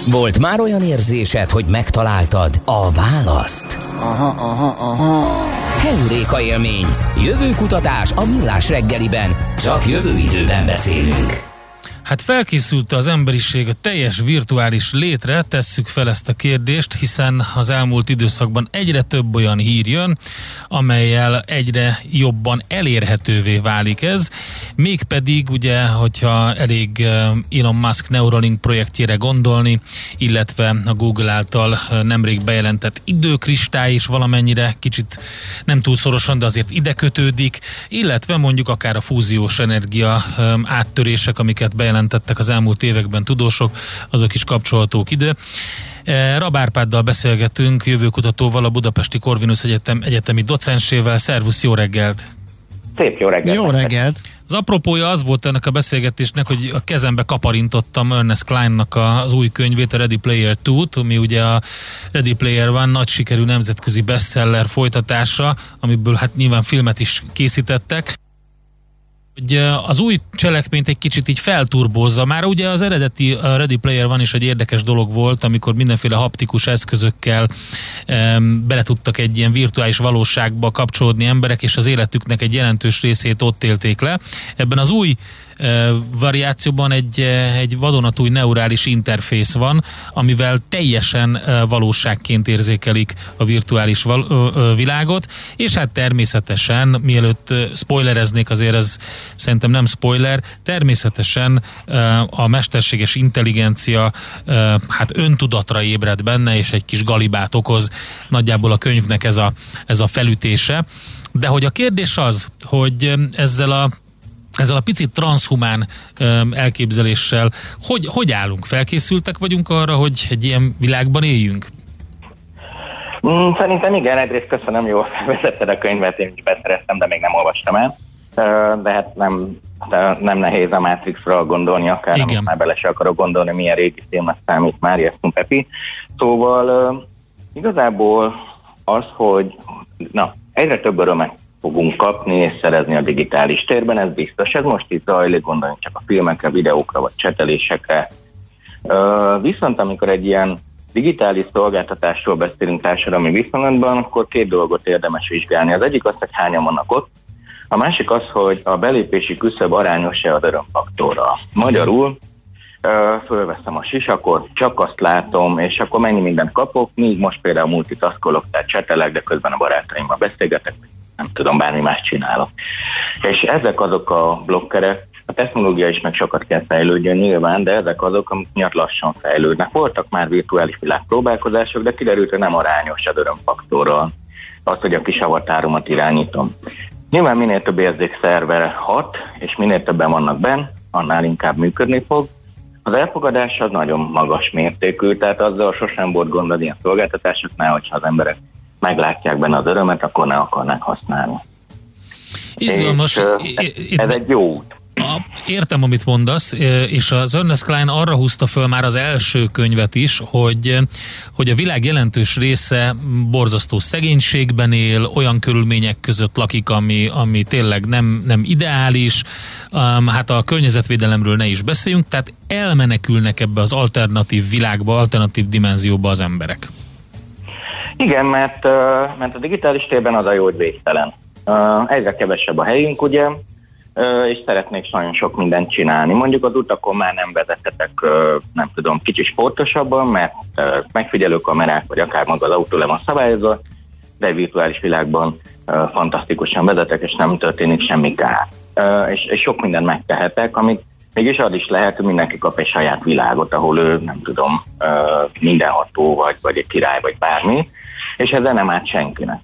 Volt már olyan érzésed, hogy megtaláltad a választ? Aha. Heuréka élmény. Jövőkutatás a Millás reggeliben. Csak jövő időben beszélünk. Hát felkészült az emberiség a teljes virtuális létre, tesszük fel ezt a kérdést, hiszen az elmúlt időszakban egyre több olyan hír jön, amellyel egyre jobban elérhetővé válik ez. Mégpedig ugye, hogyha elég Elon Musk Neuralink projektjére gondolni, illetve a Google által nemrég bejelentett időkristály is valamennyire, kicsit nem túl szorosan, de azért ide kötődik, illetve mondjuk akár a fúziós energia áttörések, amiket bejelentettek az elmúlt években tudósok, azok is kapcsolhatók ide. Rab Árpáddal beszélgetünk, jövőkutatóval, a Budapesti Corvinus Egyetem egyetemi docensével. Szervusz, jó reggelt! Szép jó reggelt! Jó reggelt! Az apropója az volt ennek a beszélgetésnek, hogy a kezembe kaparintottam Ernest Clinenak az új könyvét, a Ready Player 2-t, ami ugye a Ready Player One nagy sikerű nemzetközi bestseller folytatása, amiből hát nyilván filmet is készítettek, hogy az új cselekményt egy kicsit így felturbózza. Már ugye az eredeti Ready Player One is egy érdekes dolog volt, amikor mindenféle haptikus eszközökkel bele tudtak egy ilyen virtuális valóságba kapcsolódni emberek, és az életüknek egy jelentős részét ott élték le. Ebben az új variációban egy vadonatúj neurális interfész van, amivel teljesen valóságként érzékelik a virtuális világot, és hát természetesen, mielőtt spoilereznék, azért ez szerintem nem spoiler, természetesen a mesterséges intelligencia hát öntudatra ébred benne, és egy kis galibát okoz nagyjából a könyvnek ez a felütése. De hogy a kérdés az, hogy ezzel a picit transzhumán elképzeléssel hogy állunk? Felkészültek vagyunk arra, hogy egy ilyen világban éljünk? Szerintem igen, egyrészt köszönöm, jól vezetted a könyvet, én is beszereztem, de még nem olvastam el. De hát nem nehéz a Matrixra gondolni, akár amit már bele se akarok gondolni, milyen régi filmnek számít már, Jesztun Pepi. Szóval igazából az, hogy egyre több örömet fogunk kapni és szerezni a digitális térben, ez biztos. Ez most itt zajlik, gondolni csak a filmekre, videókra vagy csetelésekre. Viszont amikor egy ilyen digitális szolgáltatásról beszélünk társadalmi viszonylatban, akkor két dolgot érdemes vizsgálni. Az egyik az, hogy hányan vannak ott, a másik az, hogy a belépési küszöb arányos-e az örömfaktorral. Magyarul fölveszem a sisakot, csak azt látom, és akkor mennyi mindent kapok, míg most például multitaskolok, tehát csetelek, de közben a barátaimmal beszélgetek, nem tudom, bármi más csinálok. És ezek azok a blokkerek, a technológia is meg sokat kell fejlődjön nyilván, de ezek azok, amik miatt lassan fejlődnek. Voltak már virtuális világpróbálkozások, de kiderült, hogy nem arányos az örömfaktorral az, hogy a kis avatáromat irányítom. Nyilván minél több érzékszerver hat, és minél többen vannak benn, annál inkább működni fog. Az elfogadás az nagyon magas mértékű, tehát azzal sosem volt gond az ilyen szolgáltatásoknál, hogyha az emberek meglátják benne az örömet, akkor ne akarnák használni. Izgalmas. Ez egy jó út. Értem, amit mondasz, és az Ernest Cline arra húzta föl már az első könyvet is, hogy a világ jelentős része borzasztó szegénységben él, olyan körülmények között lakik, ami tényleg nem ideális, hát a környezetvédelemről ne is beszéljünk, tehát elmenekülnek ebbe az alternatív világba, alternatív dimenzióba az emberek. Igen, mert a digitális térben az a jó, hogy végtelen. Egyre kevesebb a helyünk, ugye, és szeretnék nagyon sok mindent csinálni. Mondjuk az utakon már nem vezethetek, nem tudom, kicsit sportosabban, mert megfigyelőkamerák, vagy akár maga az autó le van szabályozva, de egy virtuális világban fantasztikusan vezetek, és nem történik semmi kár. És sok mindent megtehetek, amit mégis az is lehet, hogy mindenki kap egy saját világot, ahol ő, nem tudom, mindenható, vagy egy király, vagy bármi, és ezzel nem árt senkinek.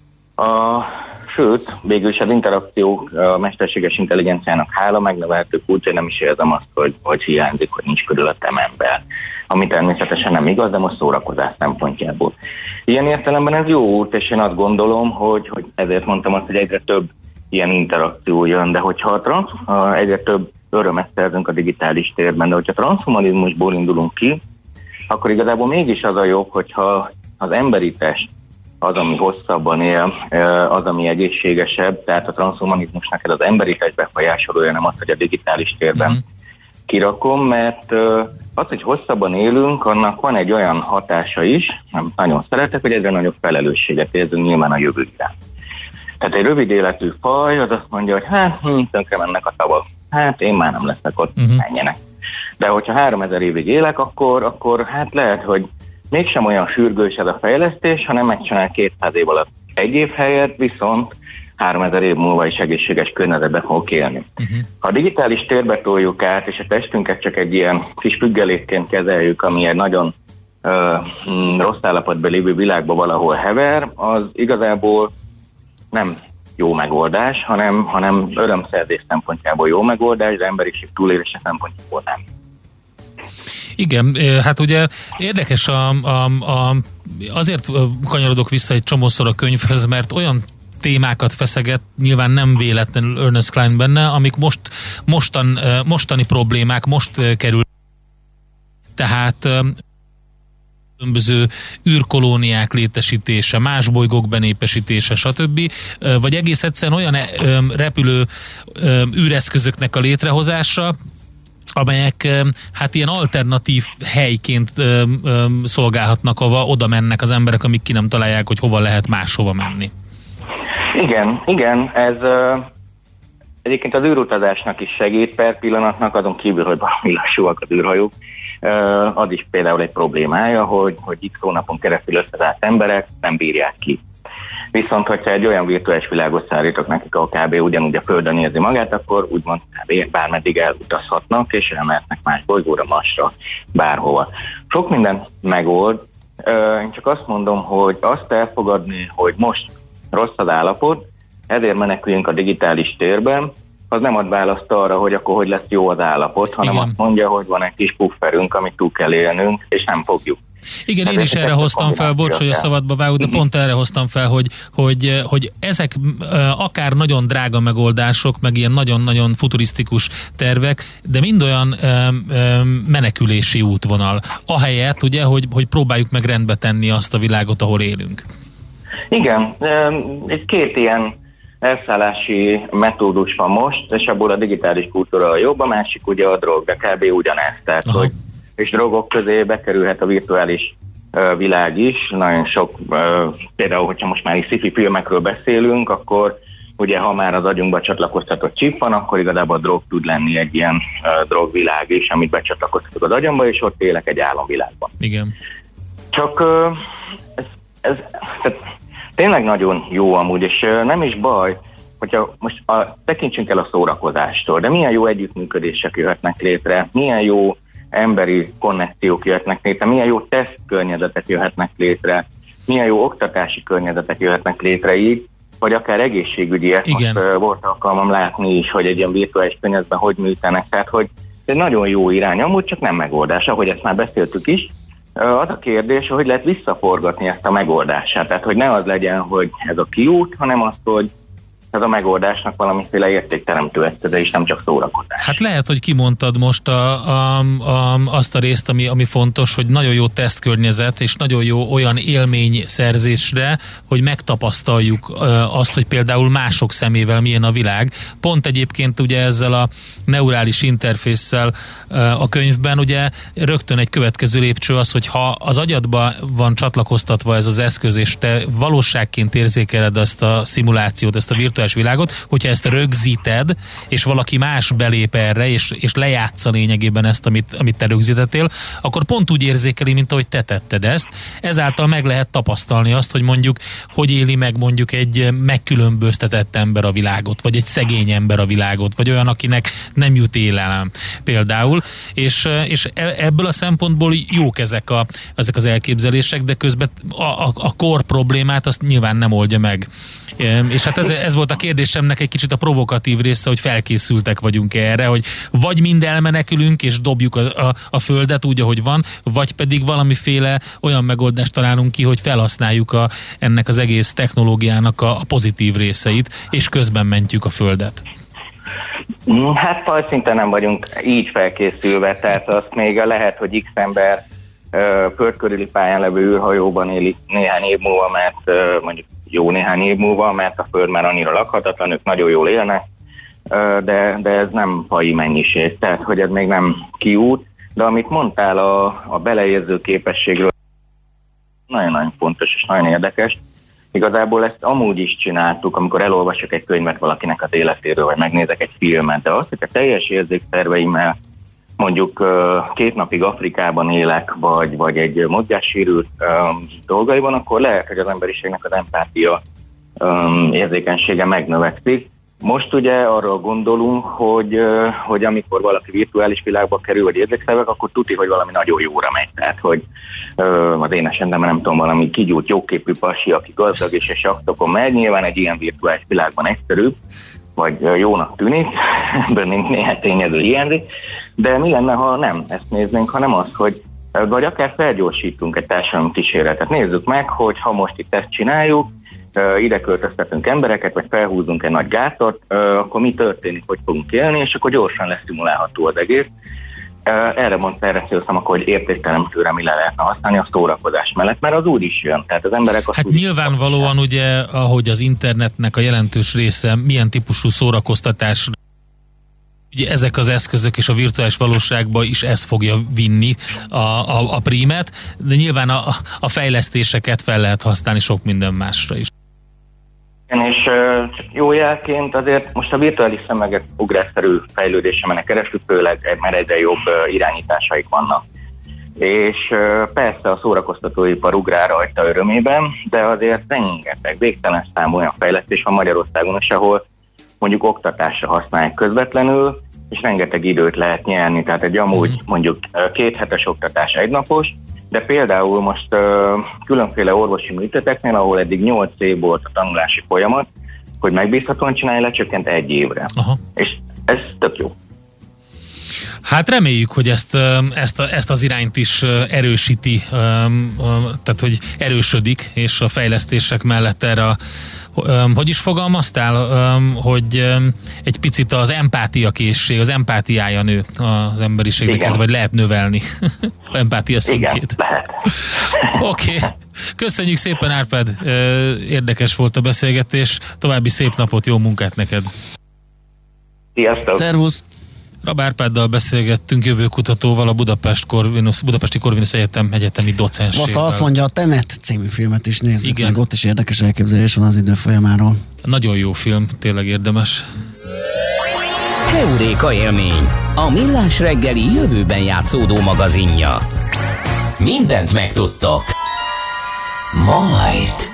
Sőt, végül is az interakció a mesterséges intelligenciának hála megnevelhető kulcsa, nem is érzem azt, hogy hiányzik, hogy nincs körülöttem ember. Ami természetesen nem igaz, de most szórakozás szempontjából. Ilyen értelemben ez jó út, és én azt gondolom, hogy ezért mondtam azt, hogy egyre több ilyen interakció jön, de hogyha egyre több örömet szerzünk a digitális térben, de hogyha transhumanizmusból indulunk ki, akkor igazából mégis az a jobb, hogyha az emberi test az, ami hosszabban él, az, ami egészségesebb, tehát a transhumanizmusnak ez az emberi test befolyásolója, nem az, hogy a digitális térben kirakom, mert az, hogy hosszabban élünk, annak van egy olyan hatása is, nem nagyon szeretek, hogy egyre nagyobb felelősséget érzünk nyilván a jövőre. Tehát egy rövid életű faj az azt mondja, hogy tönkre mennek a tavak. Én már nem leszek ott, menjenek. De hogyha 3000 évig élek, akkor lehet, hogy mégsem olyan sürgős ez a fejlesztés, hanem megcsinál 200 év alatt egy év helyett, viszont 3000 év múlva is egészséges környezetben fogok élni. Ha a digitális térbe toljuk át, és a testünket csak egy ilyen kis függelékként kezeljük, ami egy nagyon rossz állapotban lévő világban valahol hever, az igazából nem jó megoldás, hanem örömszerzés szempontjából jó megoldás, de emberiség túlélése szempontjából nem. Igen, hát ugye érdekes, azért kanyarodok vissza egy csomószor a könyvhöz, mert olyan témákat feszeget, nyilván nem véletlenül Ernest Cline benne, amik mostani problémák, most kerül. Tehát különböző űrkolóniák létesítése, más bolygók benépesítése, stb. Vagy egész egyszerűen olyan repülő űreszközöknek a létrehozása, amelyek hát ilyen alternatív helyként szolgálhatnak, ahova oda mennek az emberek, amik ki nem találják, hogy hova lehet máshova menni. Igen, ez egyébként az űrutazásnak is segít per pillanatnak, azon kívül, hogy valami lassúak az űrhajók, az is például egy problémája, hogy x hónapon keresztül összezárt emberek nem bírják ki. Viszont, hogyha egy olyan virtuális világot szállítok nekik, ahol kb. Ugyanúgy a Földön érzi magát, akkor úgymond bármeddig elutazhatnak, és elmehetnek más bolygóra, Marsra, bárhova. Sok mindent megold, én csak azt mondom, hogy azt elfogadni, hogy most rossz az állapot, ezért meneküljünk a digitális térben, az nem ad választ arra, hogy akkor hogy lesz jó az állapot, hanem azt mondja, hogy van egy kis pufferünk, amit túl kell élnünk, és nem fogjuk. Igen, én is erre hoztam fel, bocs, hogy a szabadba vágok, de pont erre hoztam fel, hogy ezek akár nagyon drága megoldások, meg ilyen nagyon-nagyon futurisztikus tervek, de mind olyan menekülési útvonal. Ahelyett, ugye, hogy próbáljuk meg rendbe tenni azt a világot, ahol élünk. Igen, egy két ilyen elszállási metódus van most, és abból a digitális kultúra a jobb, a másik ugye a drog, de kb. Ugyanez. Tehát, hogy és drogok közé bekerülhet a virtuális világ is. Nagyon sok, például, hogyha most már sci-fi filmekről beszélünk, akkor ugye, ha már az agyunkba csatlakoztatott chip van, akkor igazából a drog tud lenni egy ilyen drogvilág is, amit becsatlakoztatok az agyamba, és ott élek egy álomvilágban. Igen. Csak ez tényleg nagyon jó amúgy, és nem is baj, hogyha most tekintsünk el a szórakozástól, de milyen jó együttműködések jöhetnek létre, milyen jó emberi konnekciók jöhetnek létre, milyen jó tesztkörnyezetek jöhetnek létre, milyen jó oktatási környezetek jöhetnek létre így, vagy akár egészségügyi, ezt most volt alkalmam látni is, hogy egy ilyen virtuális környezetben hogy műtenek, tehát hogy ez nagyon jó irány, amúgy csak nem megoldás, ahogy ezt már beszéltük is. Az a kérdés, hogy lehet visszaforgatni ezt a megoldását, tehát hogy ne az legyen, hogy ez a kiút, hanem az, hogy ez a megoldásnak valamiféle értékteremtő eszköze, és nem csak szórakozás. Hát lehet, hogy kimondtad most azt a részt, ami fontos, hogy nagyon jó tesztkörnyezet, és nagyon jó olyan élményszerzésre, hogy megtapasztaljuk azt, hogy például mások szemével milyen a világ. Pont egyébként ugye ezzel a neurális interfésszel a könyvben ugye rögtön egy következő lépcső az, hogy ha az agyadba van csatlakoztatva ez az eszköz, és te valóságként érzékeled ezt a szimulációt, ezt a virtuális világot, hogyha ezt rögzíted, és valaki más belép erre, és lejátsza lényegében ezt, amit te rögzítettél, akkor pont úgy érzékeli, mint ahogy te tetted ezt. Ezáltal meg lehet tapasztalni azt, hogy mondjuk, hogy éli meg mondjuk egy megkülönböztetett ember a világot, vagy egy szegény ember a világot, vagy olyan, akinek nem jut élelem például, és ebből a szempontból jók ezek az elképzelések, de közben a core problémát azt nyilván nem oldja meg. És hát ez volt a kérdésemnek egy kicsit a provokatív része, hogy felkészültek vagyunk erre, hogy vagy mind elmenekülünk és dobjuk a földet úgy, ahogy van, vagy pedig valamiféle olyan megoldást találunk ki, hogy felhasználjuk ennek az egész technológiának a pozitív részeit, és közben mentjük a földet. Hát fajszinten nem vagyunk így felkészülve, tehát azt még lehet, hogy X ember földkörüli pályán levő űrhajóban élik néhány év múlva, mert mondjuk jó néhány év múlva, mert a Föld már annyira lakhatatlan, ők nagyon jól élnek, de ez nem faji mennyiség, tehát hogy ez még nem kiút, de amit mondtál a beleérző képességről, nagyon-nagyon fontos és nagyon érdekes. Igazából ezt amúgy is csináltuk, amikor elolvasok egy könyvet valakinek az életéről, vagy megnézek egy filmet, de azt, hogy a teljes érzékszerveimmel mondjuk 2 napig Afrikában élek, vagy egy mozgássérült dolgaiban, akkor lehet, hogy az emberiségnek az empátia érzékenysége megnövekszik. Most ugye arra gondolunk, hogy amikor valaki virtuális világba kerül, vagy érzékszervek, akkor tuti, hogy valami nagyon jóra megy. Tehát, hogy az én esetemben nem tudom, valami kigyújt, jóképű pasi, aki gazdag és a saktokon megy, nyilván egy ilyen virtuális világban egyszerűbb, vagy jónak tűnik, ebből néhány tényező hiányzik, de mi lenne, ha nem ezt néznénk, hanem az, hogy vagy akár felgyorsítunk egy társadalmi kísérletet. Nézzük meg, hogy ha most itt ezt csináljuk, ide költöztetünk embereket, vagy felhúzunk egy nagy gátat, akkor mi történik, hogy fogunk élni, és akkor gyorsan leszimulálható az egész. Erre szélszem, akkor, hogy értékteremtőre mi le lehetne használni a szórakozás mellett, mert az úgy is jön. Tehát az emberek hát nyilvánvalóan ugye, ahogy az internetnek a jelentős része milyen típusú szórakoztatás, ugye ezek az eszközök és a virtuális valóságban is ez fogja vinni a prímet, de nyilván a fejlesztéseket fel lehet használni sok minden másra is. És jó jelként azért most a virtuális szemüvegek ugrásszerű fejlődése mennek keresztül, főleg mert egyre jobb irányításaik vannak. És persze a szórakoztatóipar ugrál rajta örömében, de azért rengeteg, végtelen számú olyan fejlesztés van Magyarországon is, ahol mondjuk oktatásra használják közvetlenül, és rengeteg időt lehet nyerni, tehát egy amúgy mondjuk 2 hetes oktatás 1 napos, de például most különféle orvosi műtéteknél, ahol eddig 8 év volt a tanulási folyamat, hogy megbízhatóan csinálni, lecsökkent 1 évre. Aha. És ez tök jó. Hát reméljük, hogy ezt az irányt is erősíti, tehát hogy erősödik, és a fejlesztések mellett erre hogy is fogalmaztál, hogy egy picit az empátiakészség, az empátiája nő az emberiségnek, ez vagy lehet növelni empátia szintjét. Igen, lehet. Oké. Köszönjük szépen, Árpád, érdekes volt a beszélgetés, további szép napot, jó munkát neked. Sziasztok! Szervusz! Rab Árpáddal beszélgettünk, jövőkutatóval, a Budapesti Corvinus Egyetem egyetemi docensével. Vassza azt mondja, a Tenet című filmet is nézzük meg, ott is érdekes elképzelés van az idő folyamáról. Nagyon jó film, tényleg érdemes. Heuréka élmény, a Millás reggeli jövőben játszódó magazinja. Mindent megtudtok. Majd